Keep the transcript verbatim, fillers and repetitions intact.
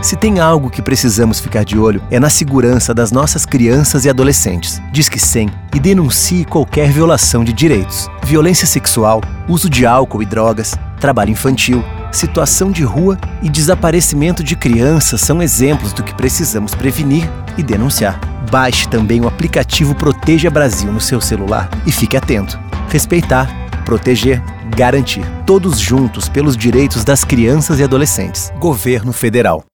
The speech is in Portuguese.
Se tem algo que precisamos ficar de olho, é na segurança das nossas crianças e adolescentes. Disque cem e denuncie qualquer violação de direitos. Violência sexual, uso de álcool e drogas, trabalho infantil, situação de rua e desaparecimento de crianças são exemplos do que precisamos prevenir e denunciar. Baixe também o aplicativo Proteja Brasil no seu celular e fique atento. Respeitar, proteger, garantir. Todos juntos pelos direitos das crianças e adolescentes. Governo Federal.